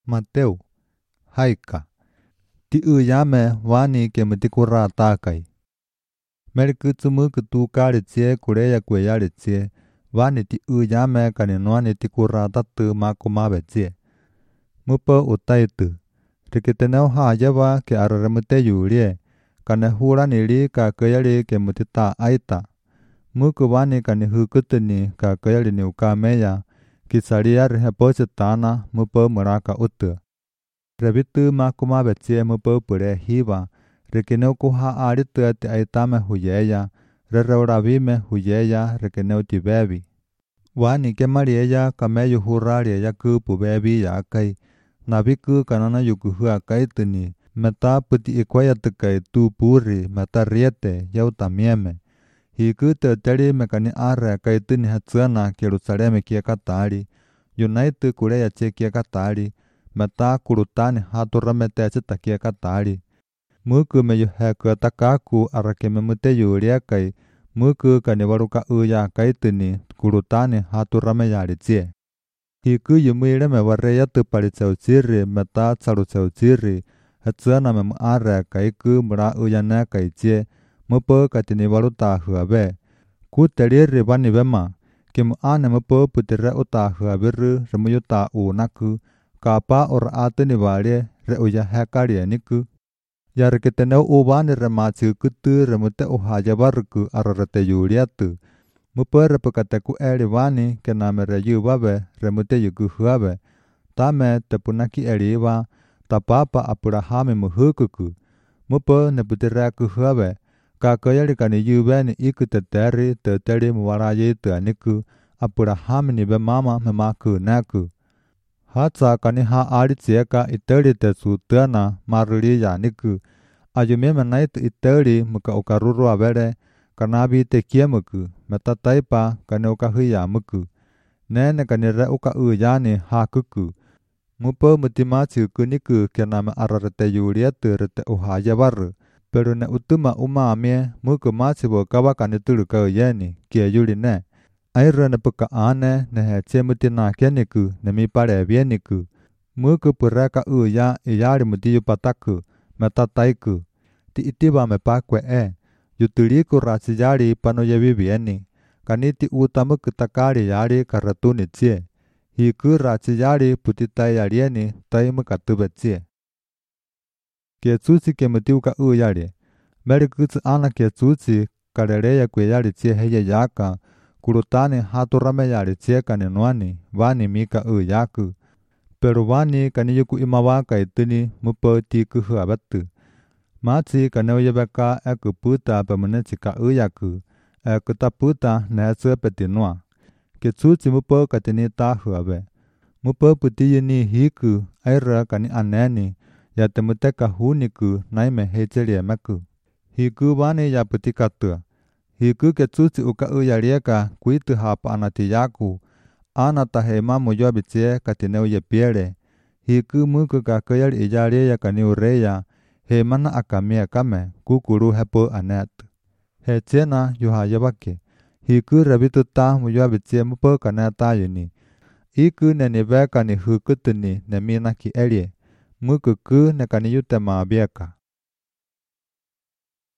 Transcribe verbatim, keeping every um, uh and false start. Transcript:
Mateo, haika. Ti u yame wani ke mutikura takai. Merku tsumu kutu kari tsie kureya kweyari tsie. Wani ti u yame kaninwani tikura tatu makumabe tsie. Mupo utaitu. Rikiteneo hayawa ke araramute yulie. Kane hura nili ka kayari ke mutita aita. Muku wani kani hukutuni ka kayari ni ukameya. Kisaria rehepoche tana mupo muraka utu. Rebitu makumabe tsie mupo pure hiva. Rekineu kuha aritu ati aitame huyeya. Rereuravime huyeya rekineu ti bebi. Wani ke marieya kameyu hurari ya kupu bebi ya kai. Nabiku kanana yukuhua kaituni. Meta puti ikwaya tukai tu puri meta riete yau tamieme. Hiku te teri mekani are kaituni hatsuana Jerusaleme kia katari. Yunaitu kureya tsie kia katari. Meta kurutani haturamete chita kia katari. Muku meyu heku takaku arakeme mute yuria kai. Muku kaniwaruka uya kaituni kurutani haturame yari tsie. Hiku yumuire me wareya tupari tsautsiri meta tsaru tsautsiri. Hatsuana me are kaiku mura uyane kai tsie. Mupo katini waruta huabe. Ku teriri bani bema. Kimu ane mupo putire uta huabiru remuyuta unaku. Kapa ora atini wale re uya hekari niku. Yarikiteneu ubani rematsi kutu remute uhaya baruku ararate yuriatu. Mupo repukataku eri wani kenamere yubabe remute yuku huabe. Tame tepunaki eriwa. Tapapa apurahami muhukuku. Mupo neputiraku huabe. Kakayari kani yubeni iku teteri teteri muwarayi tuaniku. Apurahami ni bemama memaku naku. Hatsa kani ha aritsieka iteri tetsu tuana maruri yaniku. Ayumime naitu iteri muka ukaruru abere. Kanabi tekie muku. Metataipa kani ukahuya muku. Nene kani re uka uyani hakuku. Mupo mutimatsi kuniku kename ararete yurietu rete uhaya baru. Pero ne utuma umamie muku matsibo kawakani turuka uyeni kie yuri ne. Airo ne puka ane ne hetse mutina keniku ne mi pare bieniku. Muku pureka uya iyari mutiyu pataku. Metataiku. Ti itiba me pakwe e. Yuturiku ratsiyari panoyebi bieni. Kaniti utamuku takari yari karatuni tsie. Hiku ratsiyari putitai yarieni taimu katube tsie. Kietsusi ke mutiuka uyari. Merikutsu ana kietsusi karereya kwe yari tsie heye yaka. Kurutani haturame yari tsie kaninwani wani mika uyaku. Pero wani kaniyuku imawaka ituni mupo tiku huabatu. Matsi kanewayabeka eku puta pemunechika uyaku. Eku taputa nesu petinua. Kietsusi mupo katini tahuabe. Mupo putiyini hiku aira kani aneni. Yatemuteka huniku naime hechelie meku. Hiku wani ya putikatua. Hiku kietsusi uka uyarieka kuitu hapa anatiyaku. Anata hema muyobi tsie katineu ye piere. Hiku muku kakayari ijari ya kani ureya. Hemana akamia kame kukuru hepo anetu. Hechena yuhayabake. Hiku rabitu ta muyobi tsie mupo kaneta yuni. Iku nenibeka ni hukutuni nemina ki elie. Muku ku nekani yutema bieka.